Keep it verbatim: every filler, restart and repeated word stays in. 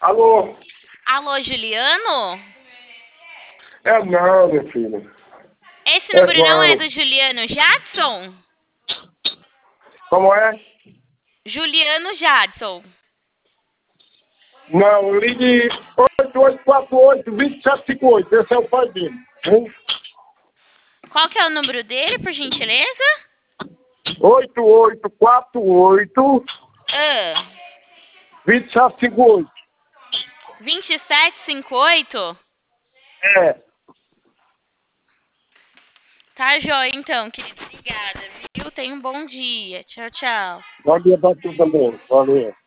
Alô? Alô, Juliano? É não, minha filha. Esse É número não é Vão. do Juliano Jadson? Como é? Juliano Jadson. Não, ligue oito oito quatro oito, dois sete cinco oito. Esse é o pai dele. Hein? Qual que é o número dele, por gentileza? oito oito quatro oito, Ah, dois sete cinco oito. vinte e sete cinquenta e oito? É. Tá joia, então, querido. Obrigada, viu? Tenha um bom dia. Tchau, tchau. Bom dia pra tu também. Valeu.